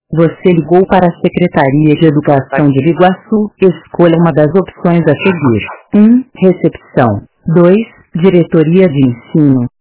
Você ligou para a Secretaria de Educação de Biguaçu. Escolha uma das opções a seguir. 1. Recepção. 2. Diretoria de Ensino.